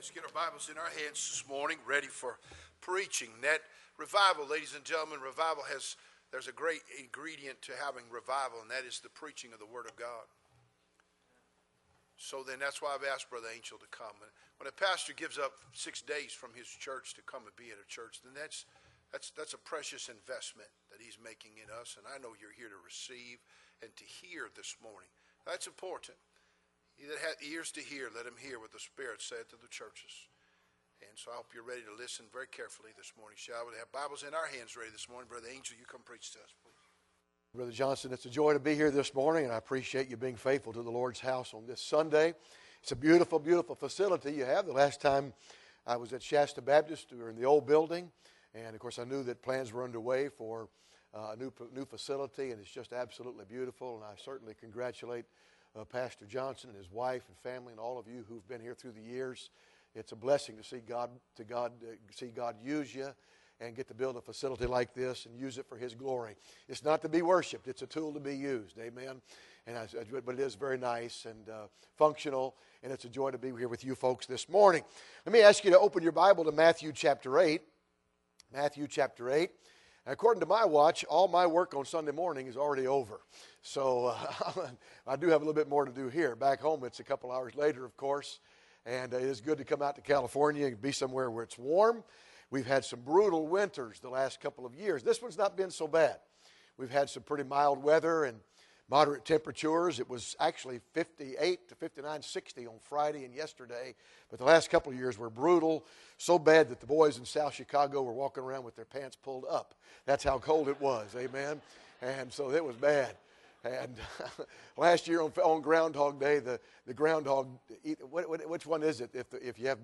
Let's get our Bibles in our hands this morning, ready for preaching. That revival, ladies and gentlemen, there's a great ingredient to having revival, and that is the preaching of the Word of God. So then that's why I've asked Brother Angel to come. And when a pastor gives up 6 days from his church to come and be at a church, then that's a precious investment that he's making in us. And I know you're here to receive and to hear this morning. That's important. He that hath ears to hear, let him hear what the Spirit saith to the churches. And so I hope you're ready to listen very carefully this morning. Shall we have Bibles in our hands ready this morning? Brother Angel, you come preach to us, please. Brother Johnson, it's a joy to be here this morning, and I appreciate you being faithful to the Lord's house on this Sunday. It's a beautiful, beautiful facility you have. The last time I was at Shasta Baptist, we were in the old building, and of course I knew that plans were underway for a new facility, and it's just absolutely beautiful, and I certainly congratulate Pastor Johnson and his wife and family and all of you who've been here through the years. It's a blessing to see God use you and get to build a facility like this and use it for His glory. It's not to be worshipped; it's a tool to be used. Amen. But it is very nice and functional, and it's a joy to be here with you folks this morning. Let me ask you to open your Bible to Matthew chapter 8. Matthew chapter 8. And according to my watch, all my work on Sunday morning is already over. So I do have a little bit more to do here. Back home, it's a couple hours later, of course. And it is good to come out to California and be somewhere where it's warm. We've had some brutal winters the last couple of years. This one's not been so bad. We've had some pretty mild weather and moderate temperatures. It was actually 58 to 59, 60 on Friday and yesterday. But the last couple of years were brutal, so bad that the boys in South Chicago were walking around with their pants pulled up. That's how cold it was, amen? And so it was bad. And last year on Groundhog Day, the groundhog, which one is it? If you have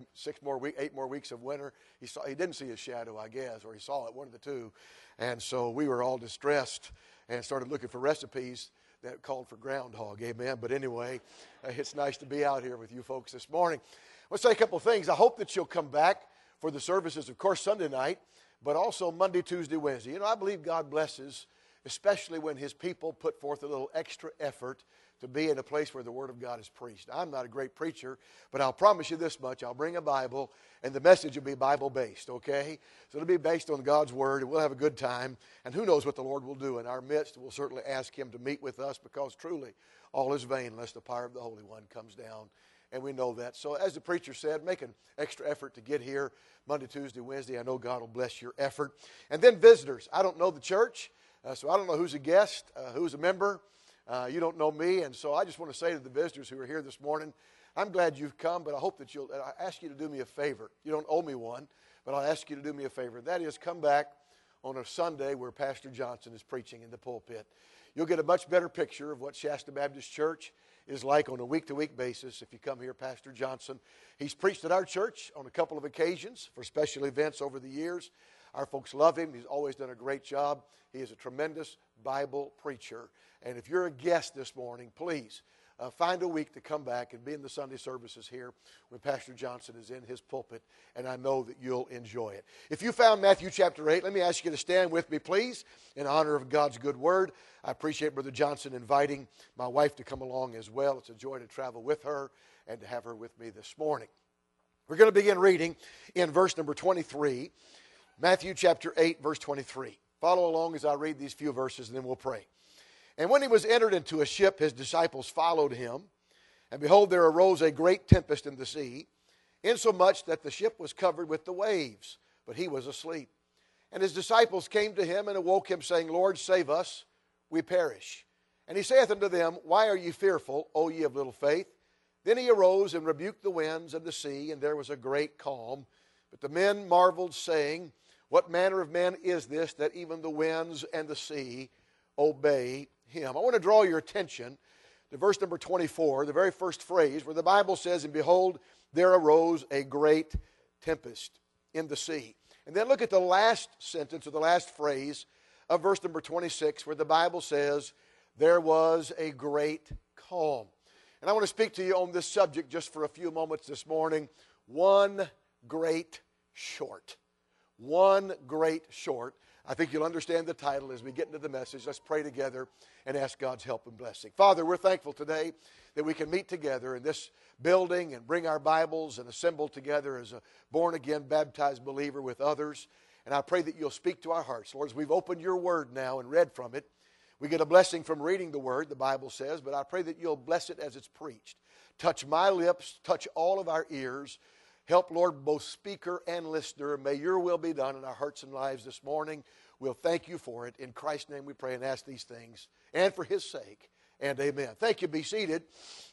8 more weeks of winter, he didn't see his shadow, I guess, or he saw it, one of the two. And so we were all distressed and started looking for recipes that called for groundhog, amen. But anyway, it's nice to be out here with you folks this morning. Let's say a couple of things. I hope that you'll come back for the services, of course, Sunday night, but also Monday, Tuesday, Wednesday. You know, I believe God blesses, especially when His people put forth a little extra effort to be in a place where the Word of God is preached. I'm not a great preacher, but I'll promise you this much. I'll bring a Bible, and the message will be Bible-based, okay? So it'll be based on God's Word, and we'll have a good time. And who knows what the Lord will do in our midst. We'll certainly ask Him to meet with us, because truly all is vain unless the power of the Holy One comes down. And we know that. So as the preacher said, make an extra effort to get here Monday, Tuesday, Wednesday. I know God will bless your effort. And then visitors. I don't know the church. So I don't know who's a guest, who's a member. You don't know me, and so I just want to say to the visitors who are here this morning, I'm glad you've come, but I hope that I ask you to do me a favor. You don't owe me one, but I'll ask you to do me a favor. That is, come back on a Sunday where Pastor Johnson is preaching in the pulpit. You'll get a much better picture of what Shasta Baptist Church is like on a week-to-week basis if you come here. Pastor Johnson, he's preached at our church on a couple of occasions for special events over the years. Our folks love him. He's always done a great job. He is a tremendous Bible preacher. And if you're a guest this morning, please find a week to come back and be in the Sunday services here when Pastor Johnson is in his pulpit. And I know that you'll enjoy it. If you found Matthew chapter 8, let me ask you to stand with me, please, in honor of God's good word. I appreciate Brother Johnson inviting my wife to come along as well. It's a joy to travel with her and to have her with me this morning. We're going to begin reading in verse number 23. Matthew chapter 8, verse 23. Follow along as I read these few verses, and then we'll pray. And when he was entered into a ship, his disciples followed him. And behold, there arose a great tempest in the sea, insomuch that the ship was covered with the waves, but he was asleep. And his disciples came to him and awoke him, saying, Lord, save us, we perish. And he saith unto them, Why are ye fearful, O ye of little faith? Then he arose and rebuked the winds and the sea, and there was a great calm. But the men marveled, saying, What manner of man is this, that even the winds and the sea obey him? I want to draw your attention to verse number 24, the very first phrase, where the Bible says, And behold, there arose a great tempest in the sea. And then look at the last sentence, or the last phrase of verse number 26, where the Bible says, There was a great calm. And I want to speak to you on this subject just for a few moments this morning. One great short. One great short. I think you'll understand the title as we get into the message. Let's pray together and ask God's help and blessing. Father, we're thankful today that we can meet together in this building and bring our Bibles and assemble together as a born-again, baptized believer with others. And I pray that you'll speak to our hearts. Lord, as we've opened your word now and read from it, we get a blessing from reading the word, the Bible says, but I pray that you'll bless it as it's preached. Touch my lips, touch all of our ears. Help, Lord, both speaker and listener. May your will be done in our hearts and lives this morning. We'll thank you for it. In Christ's name we pray and ask these things, and for his sake, and amen. Thank you. Be seated.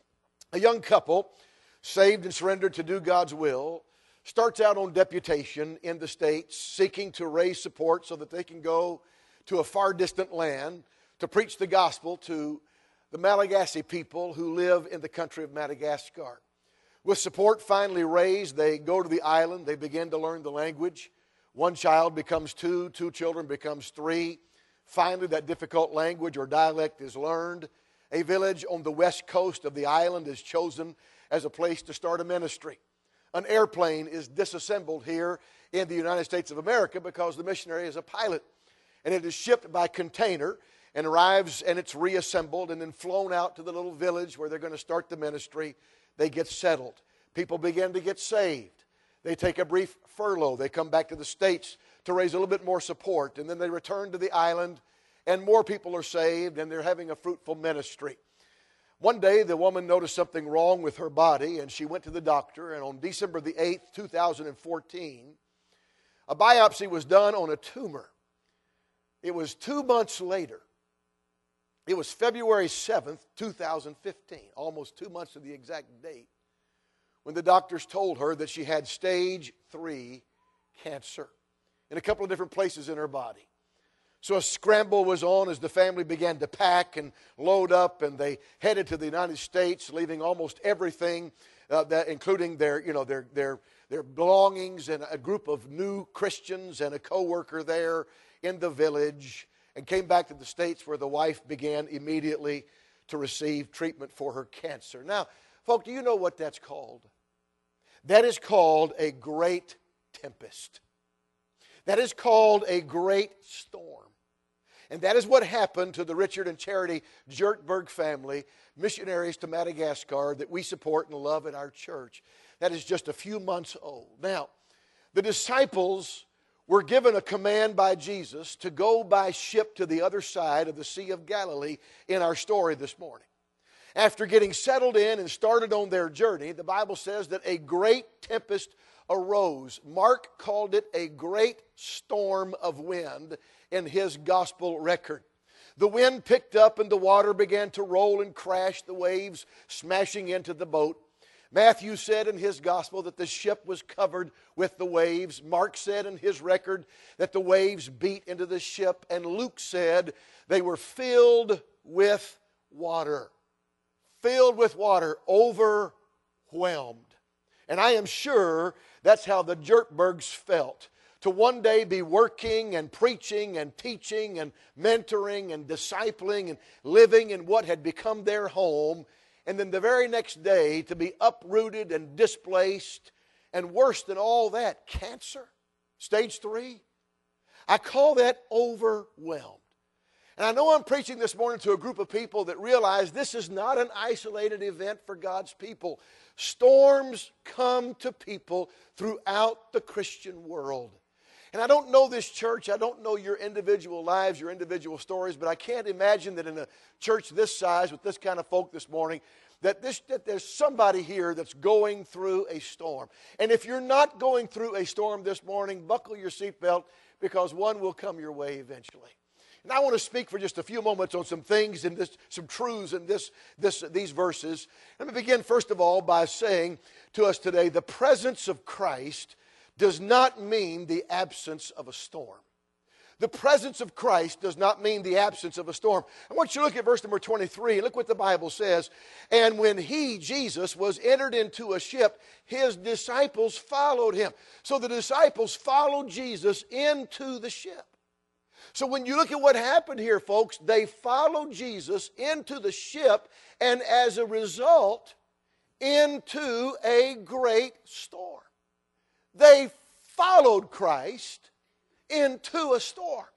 A young couple, saved and surrendered to do God's will, starts out on deputation in the States, seeking to raise support so that they can go to a far distant land to preach the gospel to the Malagasy people who live in the country of Madagascar. With support finally raised, they go to the island. They begin to learn the language. One child becomes two children becomes three. Finally, that difficult language or dialect is learned. A village on the west coast of the island is chosen as a place to start a ministry. An airplane is disassembled here in the United States of America because the missionary is a pilot. And it is shipped by container and arrives, and it's reassembled and then flown out to the little village where they're going to start the ministry. They get settled. People begin to get saved. They take a brief furlough. They come back to the States to raise a little bit more support. And then they return to the island, and more people are saved, and they're having a fruitful ministry. One day, the woman noticed something wrong with her body, and she went to the doctor. And on December the 8th, 2014, a biopsy was done on a tumor. It was 2 months later. It was February 7th, 2015, almost 2 months to the exact date, when the doctors told her that she had stage 3 cancer in a couple of different places in her body. So a scramble was on as the family began to pack and load up, and they headed to the United States, leaving almost everything, including their belongings, and a group of new Christians and a co-worker there in the village, and came back to the States, where the wife began immediately to receive treatment for her cancer. Now, folks, do you know what that's called? That is called a great tempest. That is called a great storm. And that is what happened to the Richard and Charity Jertberg family, missionaries to Madagascar that we support and love at our church. That is just a few months old. Now, the disciples were given a command by Jesus to go by ship to the other side of the Sea of Galilee in our story this morning. After getting settled in and started on their journey, the Bible says that a great tempest arose. Mark called it a great storm of wind in his gospel record. The wind picked up and the water began to roll and crash, the waves smashing into the boat. Matthew said in his gospel that the ship was covered with the waves. Mark said in his record that the waves beat into the ship. And Luke said they were filled with water. Filled with water, overwhelmed. And I am sure that's how the Jertbergs felt. To one day be working and preaching and teaching and mentoring and discipling and living in what had become their home. And then the very next day to be uprooted and displaced, and worse than all that, cancer, stage 3. I call that overwhelmed. And I know I'm preaching this morning to a group of people that realize this is not an isolated event for God's people. Storms come to people throughout the Christian world. And I don't know this church, I don't know your individual lives, your individual stories, but I can't imagine that in a church this size with this kind of folk this morning, that there's somebody here that's going through a storm. And if you're not going through a storm this morning, buckle your seatbelt, because one will come your way eventually. And I want to speak for just a few moments on some things and some truths in these verses. Let me begin first of all by saying to us today, the presence of Christ does not mean the absence of a storm. The presence of Christ does not mean the absence of a storm. I want you to look at verse number 23 and look what the Bible says. And when he, Jesus, was entered into a ship, his disciples followed him. So the disciples followed Jesus into the ship. So when you look at what happened here, folks, they followed Jesus into the ship, and as a result, into a great storm. They followed Christ into a storm.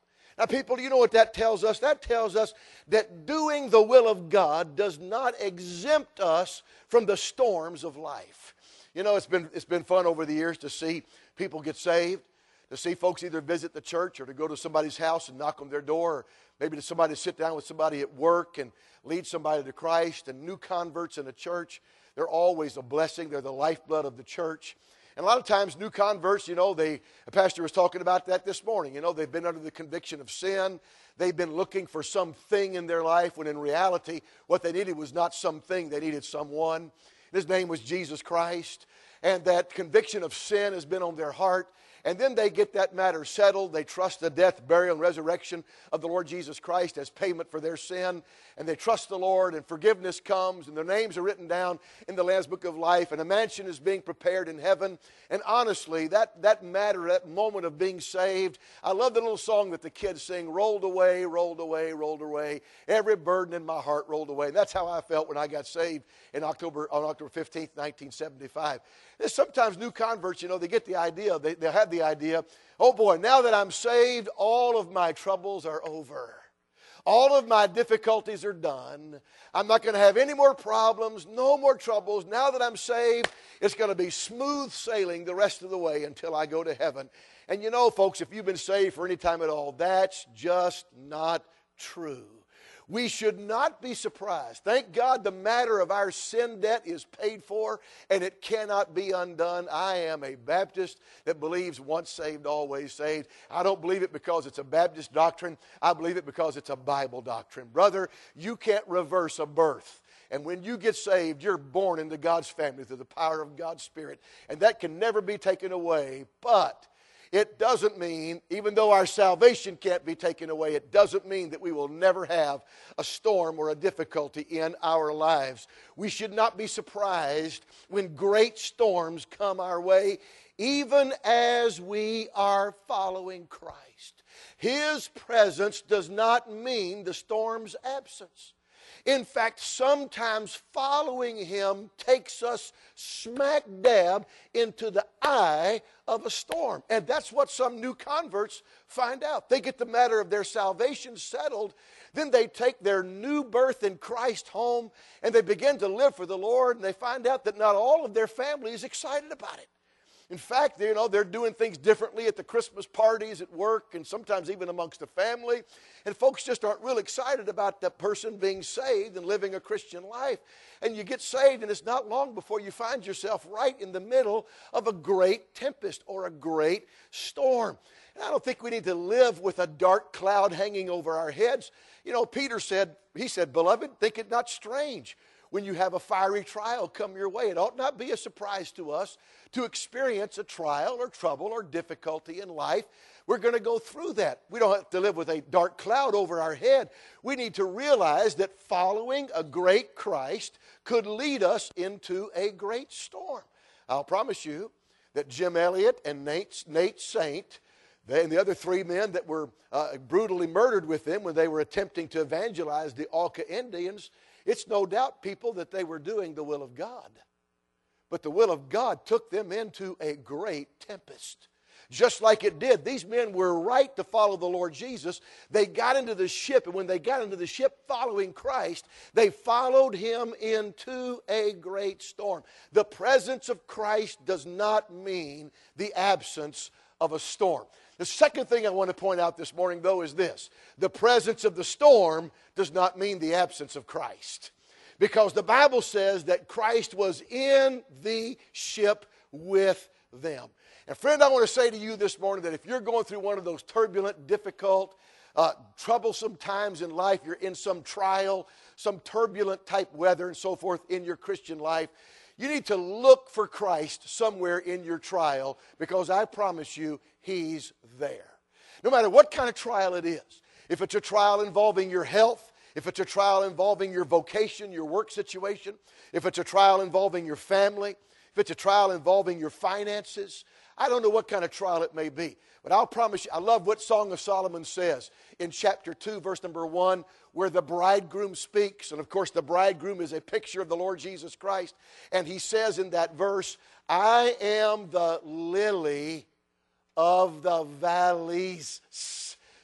Now, people, you know what that tells us? That tells us that doing the will of God does not exempt us from the storms of life. You know, it's been fun over the years to see people get saved, to see folks either visit the church or to go to somebody's house and knock on their door, or maybe to somebody to sit down with somebody at work and lead somebody to Christ. And new converts in the church, they're always a blessing. They're the lifeblood of the church. And a lot of times new converts, you know, the pastor was talking about that this morning. You know, they've been under the conviction of sin. They've been looking for something in their life when in reality what they needed was not something, they needed someone. His name was Jesus Christ. And that conviction of sin has been on their heart. And then they get that matter settled. They trust the death, burial, and resurrection of the Lord Jesus Christ as payment for their sin. And they trust the Lord, and forgiveness comes, and their names are written down in the Lamb's Book of Life, and a mansion is being prepared in heaven. And honestly, that matter, that moment of being saved, I love the little song that the kids sing, rolled away, rolled away, rolled away. Every burden in my heart rolled away. And that's how I felt when I got saved on October 15th, 1975. And sometimes new converts, you know, they get the idea, they have the idea, oh boy, now that I'm saved, all of my troubles are over. All of my difficulties are done. I'm not going to have any more problems, no more troubles. Now that I'm saved, it's going to be smooth sailing the rest of the way until I go to heaven. And you know, folks, if you've been saved for any time at all, that's just not true. We should not be surprised. Thank God the matter of our sin debt is paid for and it cannot be undone. I am a Baptist that believes once saved, always saved. I don't believe it because it's a Baptist doctrine. I believe it because it's a Bible doctrine. Brother, you can't reverse a birth. And when you get saved, you're born into God's family through the power of God's Spirit. And that can never be taken away. But it doesn't mean, even though our salvation can't be taken away, it doesn't mean that we will never have a storm or a difficulty in our lives. We should not be surprised when great storms come our way, even as we are following Christ. His presence does not mean the storm's absence. In fact, sometimes following Him takes us smack dab into the eye of a storm. And that's what some new converts find out. They get the matter of their salvation settled. Then they take their new birth in Christ home and they begin to live for the Lord. And they find out that not all of their family is excited about it. In fact, you know, they're doing things differently at the Christmas parties, at work, and sometimes even amongst the family. And folks just aren't real excited about that person being saved and living a Christian life. And you get saved, and it's not long before you find yourself right in the middle of a great tempest or a great storm. And I don't think we need to live with a dark cloud hanging over our heads. You know, Peter said, "Beloved, think it not strange when you have a fiery trial come your way." It ought not be a surprise to us to experience a trial or trouble or difficulty in life. We're going to go through that. We don't have to live with a dark cloud over our head. We need to realize that following a great Christ could lead us into a great storm. I'll promise you that Jim Elliott and Nate Saint, and the other three men that were brutally murdered with them when they were attempting to evangelize the Auca Indians, it's no doubt, people, that they were doing the will of God. But the will of God took them into a great tempest. Just like it did. These men were right to follow the Lord Jesus. They got into the ship, and when they got into the ship following Christ, they followed Him into a great storm. The presence of Christ does not mean the absence of a storm. The second thing I want to point out this morning, though, is this. The presence of the storm does not mean the absence of Christ. Because the Bible says that Christ was in the ship with them. And friend, I want to say to you this morning that if you're going through one of those turbulent, difficult, troublesome times in life, you're in some trial, some turbulent type weather and so forth in your Christian life, you need to look for Christ somewhere in your trial, because I promise you, He's there. No matter what kind of trial it is. If it's a trial involving your health, if it's a trial involving your vocation, your work situation, if it's a trial involving your family, if it's a trial involving your finances, I don't know what kind of trial it may be. But I'll promise you, I love what Song of Solomon says in chapter 2, verse number 1, where the bridegroom speaks. And of course, the bridegroom is a picture of the Lord Jesus Christ. And he says in that verse, "I am the lily of the valleys."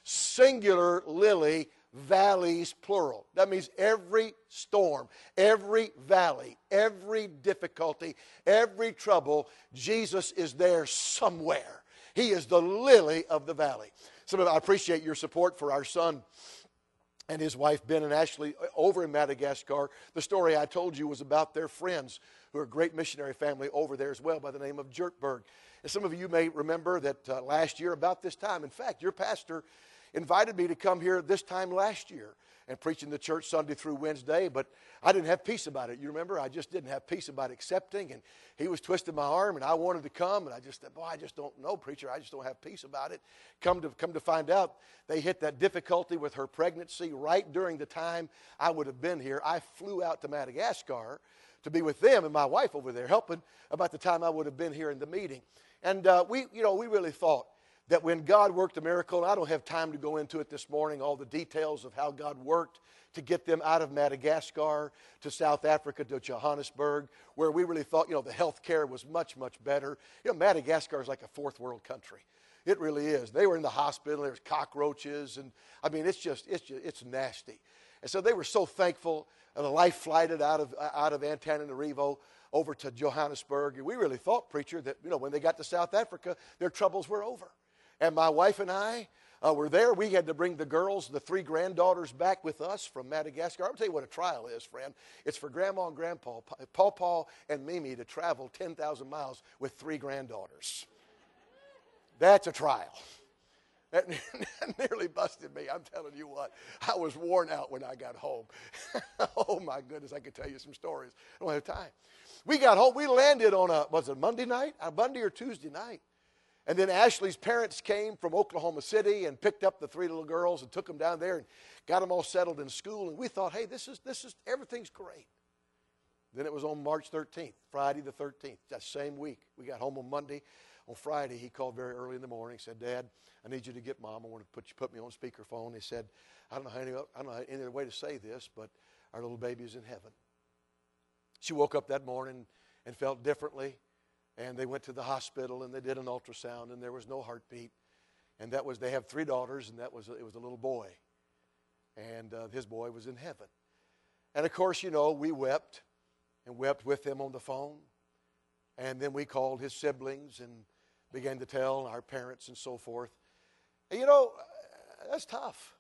singular lily, valleys plural. That means every storm, every valley, every difficulty, every trouble, Jesus is there somewhere. He is the lily of the valley. I appreciate your support for our son and his wife, Ben and Ashley, over in Madagascar. The story I told you was about their friends, who are a great missionary family over there as well by the name of Jerkberg. And some of you may remember that last year, about this time, in fact, your pastor invited me to come here this time last year and preach in the church Sunday through Wednesday, but I didn't have peace about it. You remember? I just didn't have peace about accepting, and he was twisting my arm, and I wanted to come, and I just said, boy, I just don't know, preacher. I just don't have peace about it. Come to find out, they hit that difficulty with her pregnancy right during the time I would have been here. I flew out to Madagascar to be with them and my wife over there helping about the time I would have been here in the meeting. And we really thought that when God worked a miracle, and I don't have time to go into it this morning, all the details of how God worked to get them out of Madagascar to South Africa to Johannesburg, where we really thought, the health care was much, much better. Madagascar is like a fourth world country. It really is. They were in the hospital. There's cockroaches, and I mean, it's nasty. And so they were so thankful. The life flighted out of Antananarivo over to Johannesburg. And we really thought, preacher, that when they got to South Africa, their troubles were over. And my wife and I were there. We had to bring the girls, the 3 granddaughters, back with us from Madagascar. I'm going to tell you what a trial is, friend. It's for Grandma and Grandpa, Paw and Mimi, to travel 10,000 miles with 3 granddaughters. That's a trial. That nearly busted me. I'm telling you what. I was worn out when I got home. Oh, my goodness. I could tell you some stories. I don't have time. We got home. We landed on was it Monday night? A Monday or Tuesday night. And then Ashley's parents came from Oklahoma City and picked up the 3 little girls and took them down there and got them all settled in school. And we thought, hey, this is everything's great. Then it was on March 13th, Friday the 13th, that same week. We got home on Monday. On Friday, he called very early in the morning. Said, Dad, I need you to get Mom. I want to put me on speakerphone. He said, I don't know any other way to say this, but our little baby is in heaven. She woke up that morning and felt differently. And they went to the hospital and they did an ultrasound and there was no heartbeat. And they have 3 daughters, and it was a little boy. And his boy was in heaven. And of course, we wept and wept with him on the phone. And then we called his siblings and began to tell our parents and so forth. And that's tough.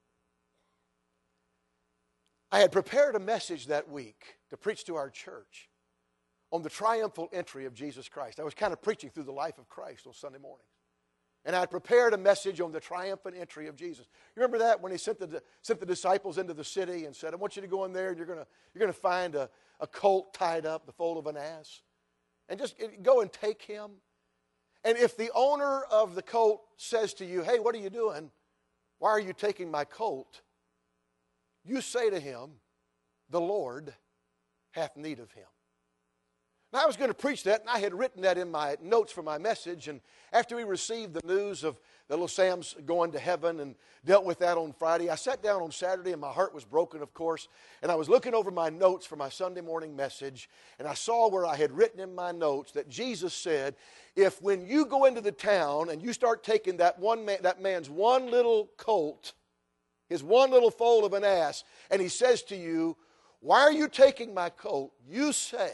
I had prepared a message that week to preach to our church on the triumphal entry of Jesus Christ. I was kind of preaching through the life of Christ on Sunday mornings. And I had prepared a message on the triumphant entry of Jesus. You remember that when he sent the disciples into the city and said, I want you to go in there and you're going to find a colt tied up, the foal of an ass. And just go and take him. And if the owner of the colt says to you, hey, what are you doing? Why are you taking my colt? You say to him, the Lord hath need of him. Now, I was going to preach that, and I had written that in my notes for my message. And after we received the news of the little Sam's going to heaven and dealt with that on Friday, I sat down on Saturday, and my heart was broken, of course. And I was looking over my notes for my Sunday morning message, and I saw where I had written in my notes that Jesus said, if when you go into the town and you start taking that man's one little colt, his one little foal of an ass, and he says to you, why are you taking my colt? You say,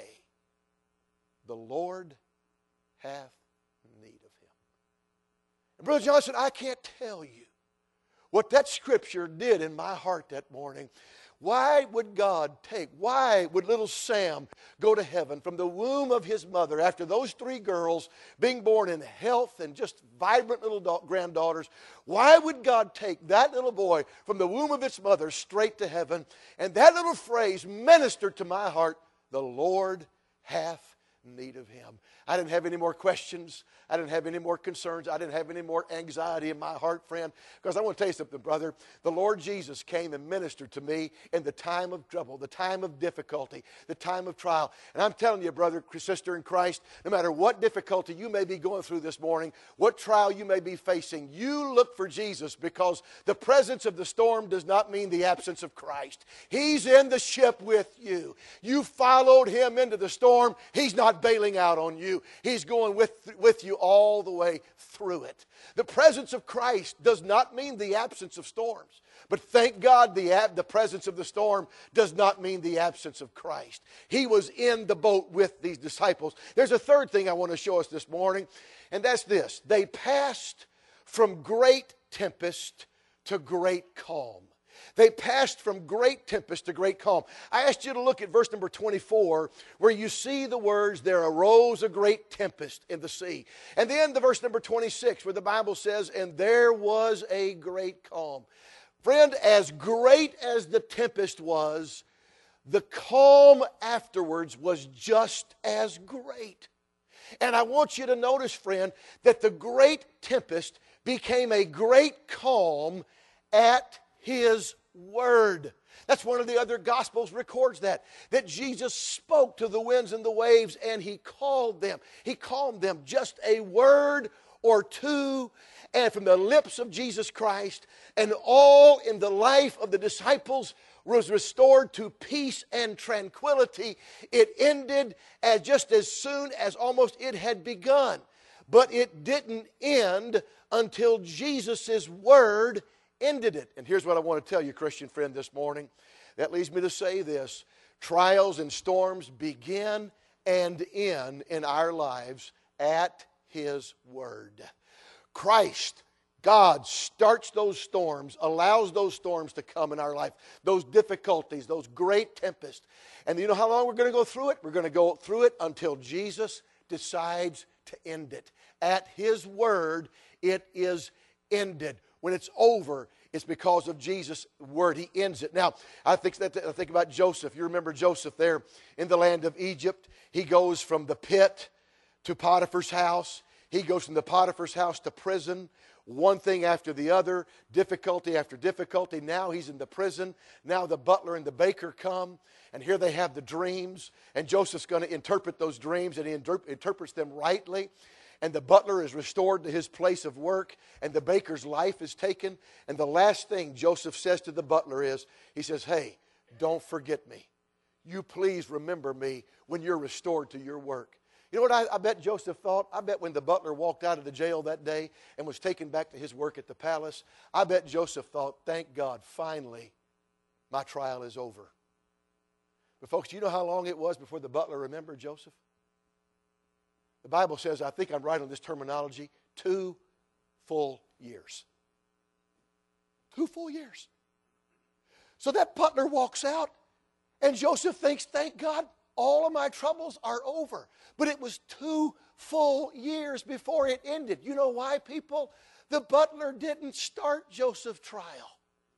the Lord hath need of him. And Brother Johnson, I can't tell you what that scripture did in my heart that morning. Why would little Sam go to heaven from the womb of his mother after those 3 girls being born in health and just vibrant little granddaughters? Why would God take that little boy from the womb of its mother straight to heaven? And that little phrase ministered to my heart, the Lord hath need of him. I didn't have any more questions. I didn't have any more concerns. I didn't have any more anxiety in my heart, friend. Because I want to tell you something, brother. The Lord Jesus came and ministered to me in the time of trouble, the time of difficulty, the time of trial. And I'm telling you, brother, sister in Christ, no matter what difficulty you may be going through this morning, what trial you may be facing, you look for Jesus, because the presence of the storm does not mean the absence of Christ. He's in the ship with you. You followed him into the storm. He's not not bailing out on you. He's going with you all the way through it. The presence of Christ does not mean the absence of storms. But thank God the presence of the storm does not mean the absence of Christ. He was in the boat with these disciples. There's a third thing I want to show us this morning, and that's this. They passed from great tempest to great calm. They passed from great tempest to great calm. I asked you to look at verse number 24, where you see the words, there arose a great tempest in the sea. And then the verse number 26, where the Bible says, and there was a great calm. Friend, as great as the tempest was, the calm afterwards was just as great. And I want you to notice, friend, that the great tempest became a great calm at His word. That's one of the other Gospels records that Jesus spoke to the winds and the waves and He called them. He calmed them. Just a word or two, and from the lips of Jesus Christ, and all in the life of the disciples was restored to peace and tranquility. It ended just as soon as almost it had begun. But it didn't end until Jesus' word ended it. And here's what I want to tell you, Christian friend, this morning. That leads me to say this. Trials and storms begin and end in our lives at His word. Christ, God, starts those storms, allows those storms to come in our life, those difficulties, those great tempests. And you know how long we're going to go through it? We're going to go through it until Jesus decides to end it. At His word, it is ended. When it's over, it's because of Jesus' word. He ends it. Now, I think about Joseph. You remember Joseph there in the land of Egypt. He goes from the pit to Potiphar's house. He goes from the Potiphar's house to prison. One thing after the other, difficulty after difficulty. Now he's in the prison. Now the butler and the baker come, and here they have the dreams. And Joseph's going to interpret those dreams, and he interprets them rightly. And the butler is restored to his place of work, and the baker's life is taken. And the last thing Joseph says to the butler is, he says, hey, don't forget me. You please remember me when you're restored to your work. You know what I bet Joseph thought? I bet when the butler walked out of the jail that day and was taken back to his work at the palace, I bet Joseph thought, thank God, finally, my trial is over. But folks, do you know how long it was before the butler remembered Joseph? The Bible says, I think I'm right on this terminology, 2 full years. 2 full years. So that butler walks out, and Joseph thinks, thank God, all of my troubles are over. But it was 2 full years before it ended. You know why, people? The butler didn't start Joseph's trial.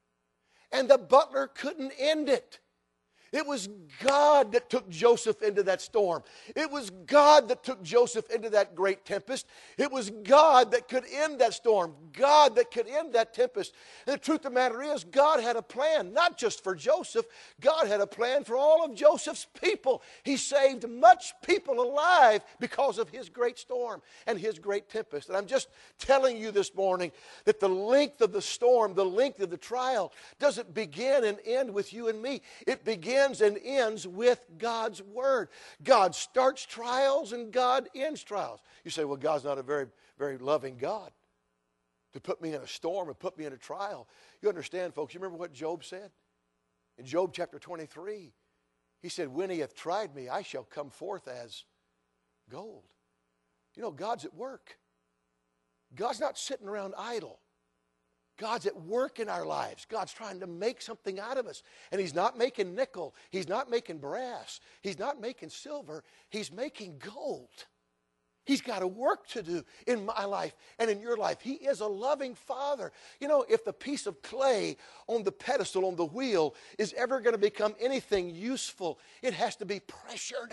And the butler couldn't end it. It was God that took Joseph into that storm. It was God that took Joseph into that great tempest. It was God that could end that storm. God that could end that tempest. And the truth of the matter is, God had a plan, not just for Joseph. God had a plan for all of Joseph's people. He saved much people alive because of His great storm and His great tempest. And I'm just telling you this morning that the length of the storm, the length of the trial, doesn't begin and end with you and me. It begins and ends with God's word. God starts trials and God ends trials. You say, well, God's not a very, very loving God to put me in a storm and put me in a trial. You understand, folks, you remember what Job said? In Job chapter 23, he said, when He hath tried me, I shall come forth as gold. You know, God's at work. God's not sitting around idle. God's at work in our lives. God's trying to make something out of us. And He's not making nickel. He's not making brass. He's not making silver. He's making gold. He's got a work to do in my life and in your life. He is a loving Father. You know, if the piece of clay on the pedestal, on the wheel, is ever going to become anything useful, it has to be pressured.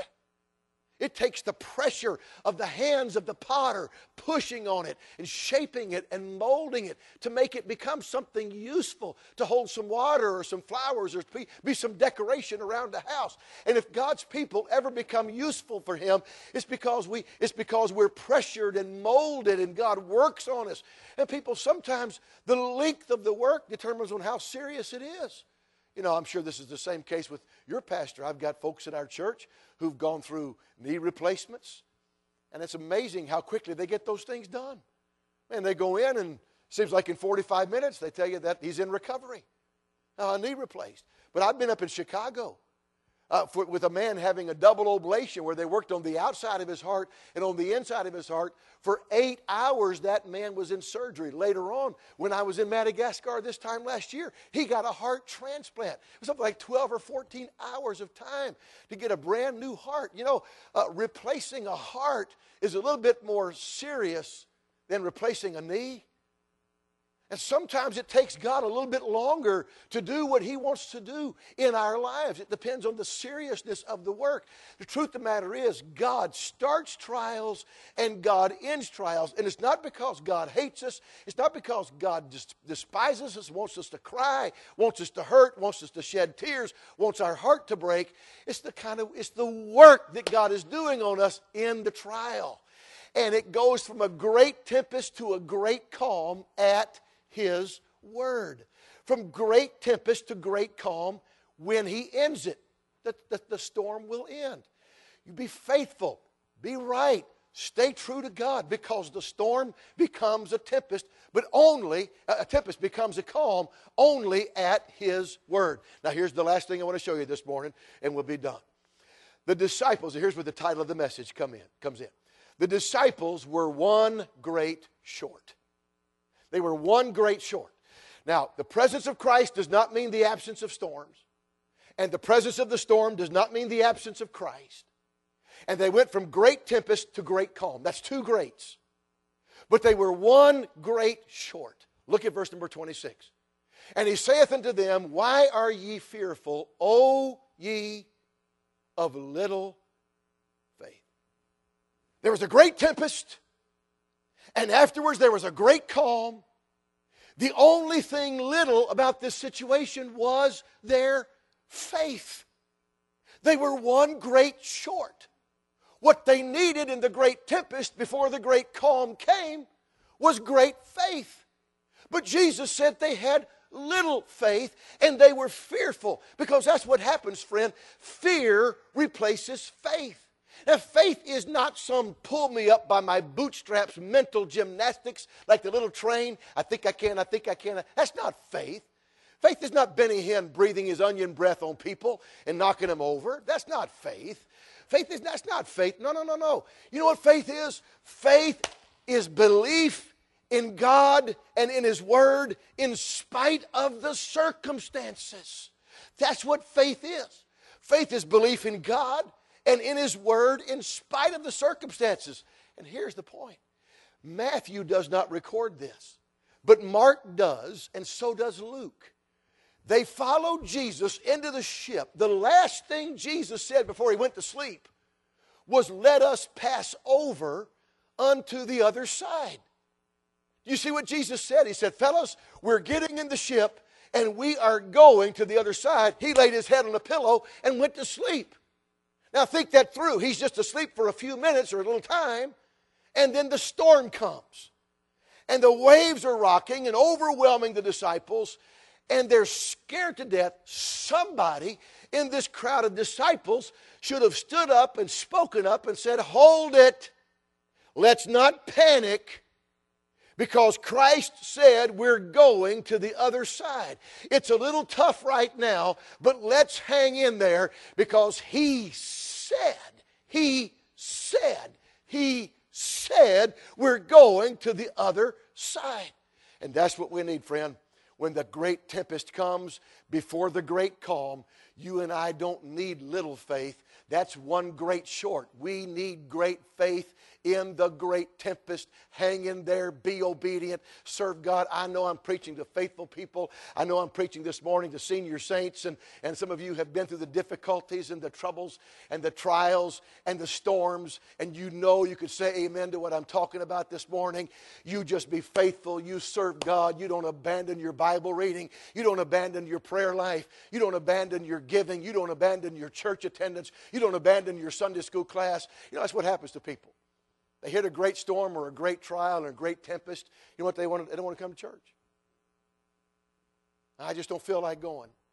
It takes the pressure of the hands of the potter pushing on it and shaping it and molding it to make it become something useful, to hold some water or some flowers or be some decoration around the house. And if God's people ever become useful for Him, it's because we're pressured and molded and God works on us. And people, sometimes the length of the work determines on how serious it is. I'm sure this is the same case with your pastor. I've got folks in our church who've gone through knee replacements, and it's amazing how quickly they get those things done. And they go in, and it seems like in 45 minutes they tell you that he's in recovery, a knee replaced. But I've been up in Chicago with a man having a double oblation where they worked on the outside of his heart and on the inside of his heart. For 8 hours, that man was in surgery. Later on, when I was in Madagascar this time last year, he got a heart transplant. It was something like 12 or 14 hours of time to get a brand new heart. Replacing a heart is a little bit more serious than replacing a knee. And sometimes it takes God a little bit longer to do what He wants to do in our lives. It depends on the seriousness of the work. The truth of the matter is, God starts trials and God ends trials. And it's not because God hates us. It's not because God despises us, wants us to cry, wants us to hurt, wants us to shed tears, wants our heart to break. It's the work that God is doing on us in the trial. And it goes from a great tempest to a great calm at His word. From great tempest to great calm, when He ends it, the storm will end. You be faithful, be right, stay true to God, because the storm becomes a tempest, but only, a tempest becomes a calm only at His word. Now here's the last thing I want to show you this morning, and we'll be done. The disciples, here's where the title of the message comes in. The disciples were one great short. They were one great short. Now, the presence of Christ does not mean the absence of storms. And the presence of the storm does not mean the absence of Christ. And they went from great tempest to great calm. That's two greats. But they were one great short. Look at verse number 26. And He saith unto them, Why are ye fearful, O ye of little faith? There was a great tempest, and afterwards there was a great calm. The only thing little about this situation was their faith. They were one great short. What they needed in the great tempest before the great calm came was great faith. But Jesus said they had little faith and they were fearful, because that's what happens, friend. Fear replaces faith. Now, faith is not some pull me up by my bootstraps mental gymnastics like the little train. I think I can. That's not faith. Faith is not Benny Hinn breathing his onion breath on people and knocking them over. That's not faith. That's not faith. No. You know what faith is? Faith is belief in God and in His Word in spite of the circumstances. That's what faith is. Faith is belief in God and in His Word in spite of the circumstances. And here's the point. Matthew does not record this, but Mark does, and so does Luke. They followed Jesus into the ship. The last thing Jesus said before He went to sleep was, let us pass over unto the other side. You see what Jesus said? He said, fellas, we're getting in the ship and we are going to the other side. He laid his head on a pillow and went to sleep. Now think that through. He's just asleep for a few minutes or a little time, and then the storm comes. And the waves are rocking and overwhelming the disciples, and they're scared to death. Somebody in this crowd of disciples should have stood up and spoken up and said, hold it. Let's not panic, because Christ said we're going to the other side. It's a little tough right now, but let's hang in there, because He said we're going to the other side. And that's what we need, friend. When the great tempest comes before the great calm, you and I don't need little faith. That's one great short. We need great faith in the great tempest. Hang in there, be obedient, serve God. I know I'm preaching to faithful people. I know I'm preaching this morning to senior saints, and some of you have been through the difficulties and the troubles and the trials and the storms, and you know you could say amen to what I'm talking about this morning. You just be faithful. You serve God. You don't abandon your Bible reading. You don't abandon your prayer life. You don't abandon your giving. You don't abandon your church attendance. You don't abandon your Sunday school class. You know, that's what happens to people. They hit a great storm or a great trial or a great tempest. You know what they want? They don't want to come to church. I just don't feel like going.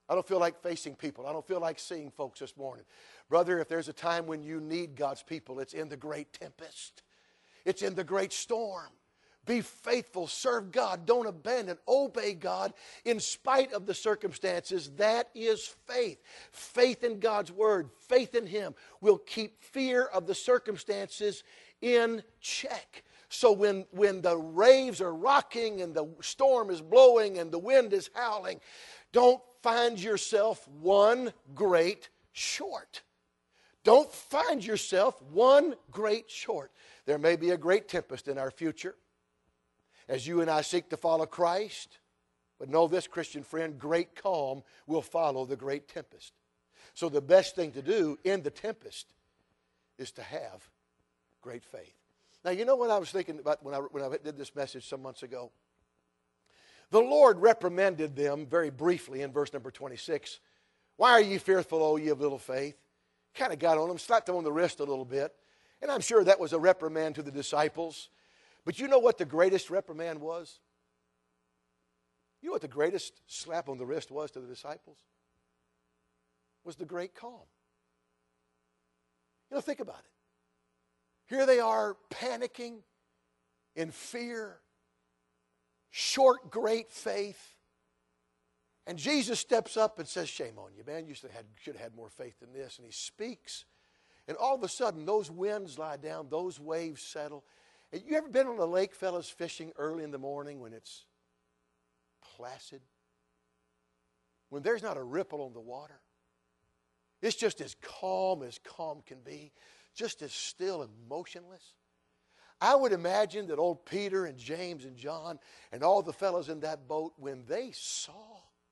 I don't feel like facing people. I don't feel like seeing folks this morning. Brother, if there's a time when you need God's people, it's in the great tempest. It's in the great storm. Be faithful, serve God, don't abandon, obey God in spite of the circumstances. That is faith. Faith in God's Word, faith in Him will keep fear of the circumstances in check. So when the waves are rocking and the storm is blowing and the wind is howling, don't find yourself one great short. Don't find yourself one great short. There may be a great tempest in our future as you and I seek to follow Christ. But know this, Christian friend, great calm will follow the great tempest. So the best thing to do in the tempest is to have great faith. Now, you know what I was thinking about when I did this message some months ago? The Lord reprimanded them very briefly in verse number 26. Why are ye fearful, O ye of little faith? Kind of got on them, slapped them on the wrist a little bit. And I'm sure that was a reprimand to the disciples. But you know what the greatest reprimand was? You know what the greatest slap on the wrist was to the disciples? Was the great calm. You know, think about it. Here they are panicking in fear, short great faith. And Jesus steps up and says, shame on you, man. You should have had more faith than this. And He speaks. And all of a sudden, those winds lie down, those waves settle. And you ever been on a lake, fellas, fishing early in the morning when it's placid? When there's not a ripple on the water? It's just as calm can be, just as still and motionless. I would imagine that old Peter and James and John and all the fellows in that boat, when they saw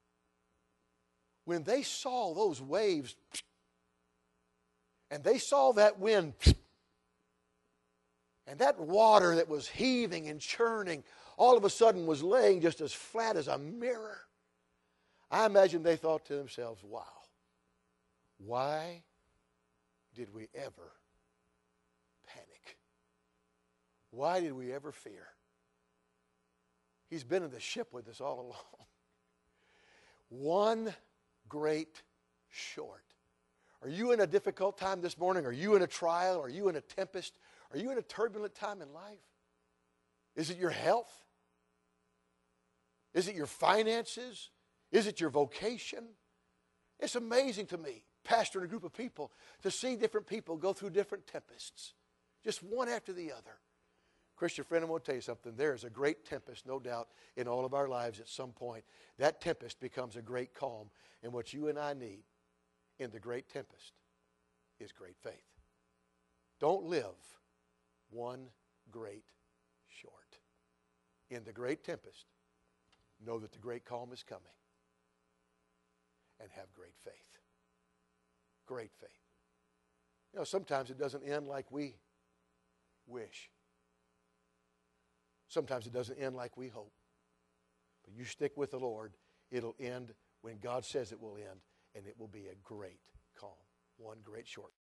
those waves and they saw that wind and that water that was heaving and churning all of a sudden was laying just as flat as a mirror, I imagine they thought to themselves, wow, why did we ever panic? Why did we ever fear? He's been in the ship with us all along. One great short. Are you in a difficult time this morning? Are you in a trial? Are you in a tempest? Are you in a turbulent time in life? Is it your health? Is it your finances? Is it your vocation? It's amazing to me, pastoring a group of people, to see different people go through different tempests, just one after the other. Christian friend, I'm going to tell you something. There is a great tempest, no doubt, in all of our lives at some point. That tempest becomes a great calm. And what you and I need in the great tempest is great faith. Don't live one great short. In the great tempest, know that the great calm is coming. And have great faith. Great faith. You know, sometimes it doesn't end like we wish. Sometimes it doesn't end like we hope. But you stick with the Lord, it'll end when God says it will end, and it will be a great calm. One great short.